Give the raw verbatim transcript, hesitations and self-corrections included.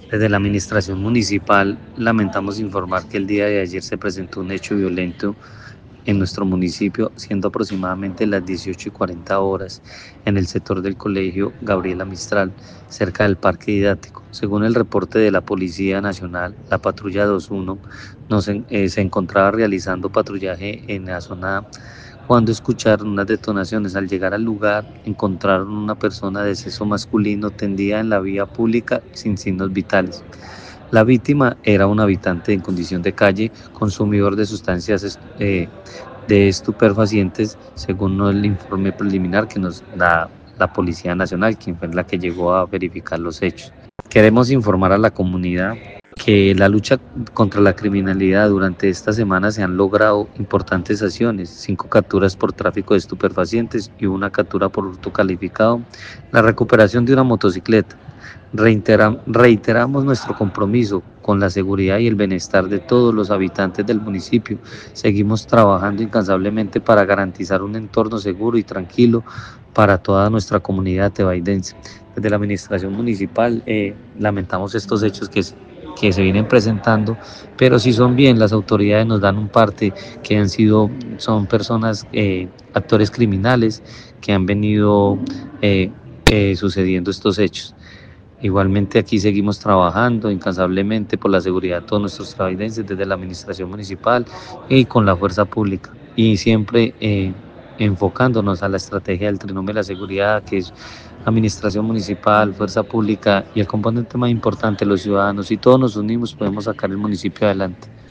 Desde la administración municipal lamentamos informar que el día de ayer se presentó un hecho violento en nuestro municipio, siendo aproximadamente las dieciocho y cuarenta horas en el sector del colegio Gabriela Mistral, cerca del parque didáctico. Según el reporte de la Policía Nacional, la patrulla veintiuno nos, eh, se encontraba realizando patrullaje en la zona cuando escucharon unas detonaciones. Al llegar al lugar, encontraron una persona de sexo masculino tendida en la vía pública sin signos vitales. La víctima era un habitante en condición de calle, consumidor de sustancias eh, de estupefacientes, según el informe preliminar que nos da la Policía Nacional, quien fue la que llegó a verificar los hechos. Queremos informar a la comunidad que la lucha contra la criminalidad durante esta semana se han logrado importantes acciones, cinco capturas por tráfico de estupefacientes y una captura por hurto calificado, la recuperación de una motocicleta. Reitera, reiteramos nuestro compromiso con la seguridad y el bienestar de todos los habitantes del municipio. Seguimos trabajando incansablemente para garantizar un entorno seguro y tranquilo para toda nuestra comunidad tebaidense. Desde la administración municipal eh, lamentamos estos hechos que, que se vienen presentando, pero si son bien, las autoridades nos dan un parte que han sido, son personas, eh, actores criminales que han venido eh, eh, sucediendo estos hechos. Igualmente aquí seguimos trabajando incansablemente por la seguridad de todos nuestros trabajenses desde la administración municipal y con la fuerza pública y siempre eh, enfocándonos a la estrategia del trinomio de la seguridad, que es administración municipal, fuerza pública y el componente más importante, los ciudadanos. Si todos nos unimos podemos sacar el municipio adelante.